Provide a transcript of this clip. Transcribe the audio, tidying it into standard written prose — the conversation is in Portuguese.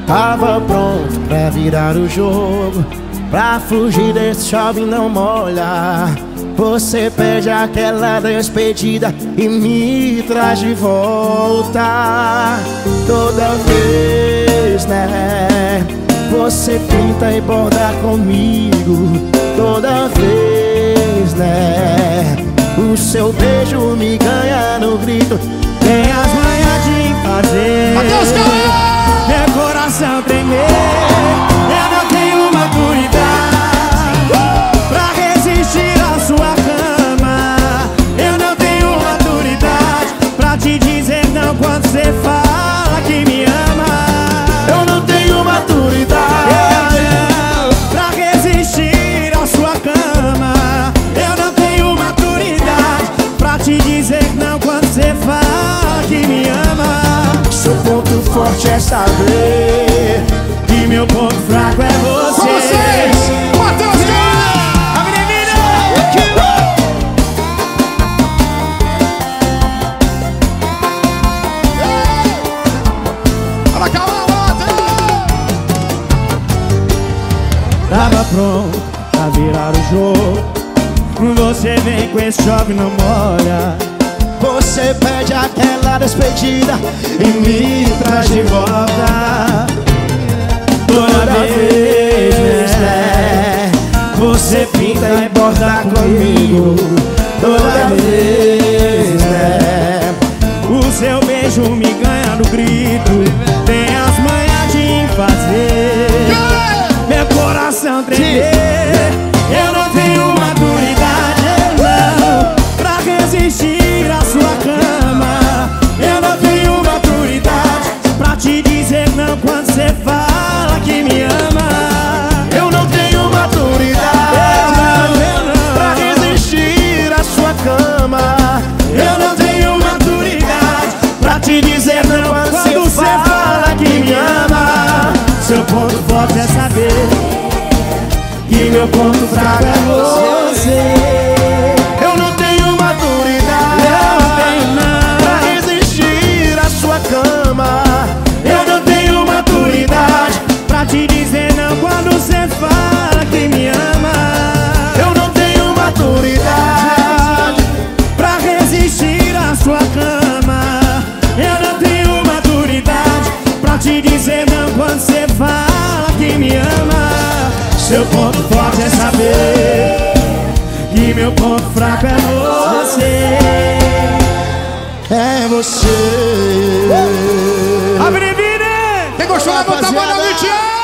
Tava pronto pra virar o jogo, pra fugir desse chove não molha. Você pede aquela despedida e me traz de volta. Toda vez, né? Você pinta e borda comigo. Toda vez, né? O seu beijo me ganha no grito. Tem as manhas de fazer meu coração tremer. Eu não tenho maturidade pra resistir à sua cama. Eu não tenho maturidade pra te dizer não quando você fala que me ama. Eu não tenho maturidade pra resistir à sua cama. Eu não tenho maturidade pra te dizer não quando você fala que me ama. Seu ponto forte é saber que meu ponto fraco é você. Com vocês, Matheus Guerra! A menina! Olha, calma, Tava pronto pra virar o jogo. Você vem com esse chove não molha. Você pede aquela despedida e me traz de volta. Toda vez, né? Você pinta e borda comigo. Toda vez, né? O seu beijo me ganha no grito. Tem as manhas de fazer meu coração tremer. Eu não tenho maturidade, não, pra resistir à sua cama. Eu não tenho maturidade pra te dizer não quando você fala que me ama. Eu não tenho maturidade pra resistir à sua cama. Eu não tenho maturidade pra te dizer não quando você fala que me ama. Seu ponto forte é saber que meu ponto fraco é você. Eu não tenho maturidade pra resistir à sua cama. Eu não tenho maturidade pra te dizer não quando você fala que me ama. Eu não tenho maturidade pra resistir à sua cama. Eu não tenho maturidade pra te dizer não quando você fala que me ama. Seu ponto forte é saber que meu ponto fraco é você. É você. Quem gostou, levanta a mão, Tiago!